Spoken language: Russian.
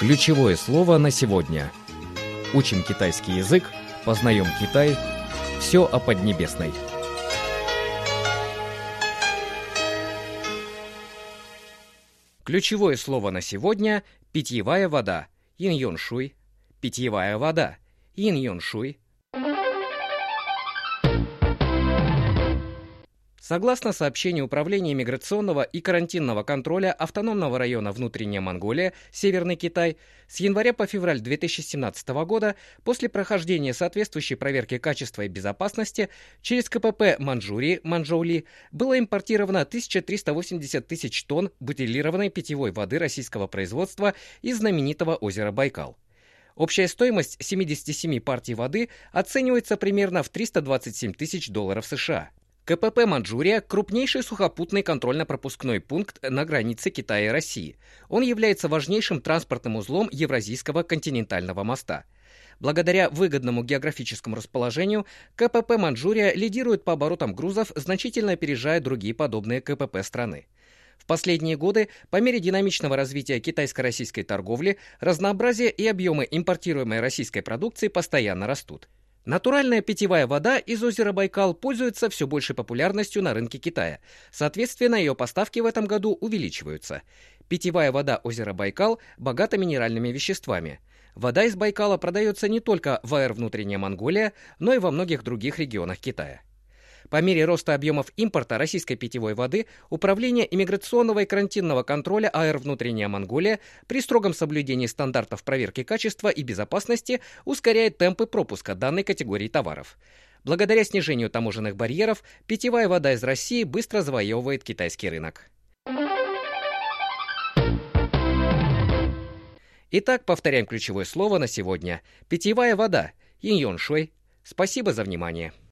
Ключевое слово на сегодня. Учим китайский язык, познаем Китай. Все о Поднебесной. Ключевое слово на сегодня – питьевая вода. Ин-юн-шуй. Питьевая вода. Ин-юн-шуй. Согласно сообщению Управления миграционного и карантинного контроля автономного района Внутренняя Монголия, Северный Китай, с января по февраль 2017 года, после прохождения соответствующей проверки качества и безопасности, через КПП Манчжурии, Манчжоули, было импортировано 1380 тысяч тонн бутилированной питьевой воды российского производства из знаменитого озера Байкал. Общая стоимость 77 партий воды оценивается примерно в $327 тысяч США. КПП «Манчжурия» – крупнейший сухопутный контрольно-пропускной пункт на границе Китая и России. Он является важнейшим транспортным узлом Евразийского континентального моста. Благодаря выгодному географическому расположению, КПП «Манчжурия» лидирует по оборотам грузов, значительно опережая другие подобные КПП страны. В последние годы, по мере динамичного развития китайско-российской торговли, разнообразие и объемы импортируемой российской продукции постоянно растут. Натуральная питьевая вода из озера Байкал пользуется все большей популярностью на рынке Китая. Соответственно, ее поставки в этом году увеличиваются. Питьевая вода озера Байкал богата минеральными веществами. Вода из Байкала продается не только в АЭР «Внутренняя Монголия», но и во многих других регионах Китая. По мере роста объемов импорта российской питьевой воды Управление иммиграционного и карантинного контроля АЭР «Внутренняя Монголия» при строгом соблюдении стандартов проверки качества и безопасности ускоряет темпы пропуска данной категории товаров. Благодаря снижению таможенных барьеров питьевая вода из России быстро завоевывает китайский рынок. Итак, повторяем ключевое слово на сегодня. Питьевая вода. Ин-юн-шуй. Спасибо за внимание.